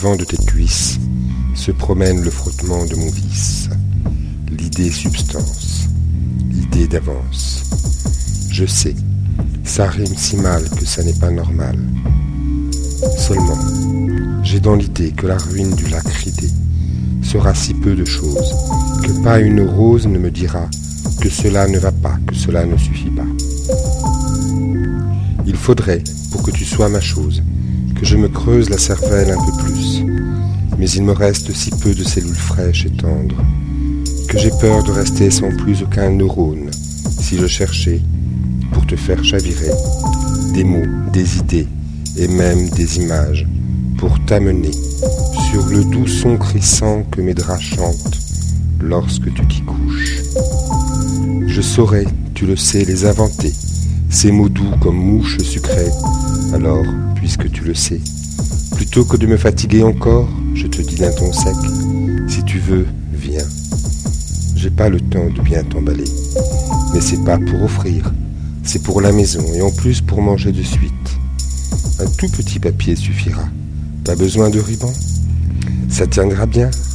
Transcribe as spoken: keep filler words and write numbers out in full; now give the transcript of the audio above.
vent de tes cuisses se promène le frottement de mon vice, l'idée substance, l'idée d'avance. Je sais, ça rime si mal que ça n'est pas normal. Seulement, j'ai dans l'idée que la ruine du lac ridé sera si peu de choses que pas une rose ne me dira que cela ne va pas, que cela ne suffit pas. Il faudrait, pour que tu sois ma chose, que je me creuse la cervelle un peu plus, mais il me reste si peu de cellules fraîches et tendres que j'ai peur de rester sans plus aucun neurone si je cherchais, pour te faire chavirer, des mots, des idées et même des images pour t'amener sur le doux son crissant que mes draps chantent lorsque tu t'y couches. Je saurais, tu le sais, les inventer, ces mots doux comme mouches sucrées. Alors, puisque tu le sais, plutôt que de me fatiguer encore, je te dis d'un ton sec, si tu veux, viens. J'ai pas le temps de bien t'emballer, mais c'est pas pour offrir, c'est pour la maison et en plus pour manger de suite. Un tout petit papier suffira, pas besoin de ruban. Ça tiendra bien,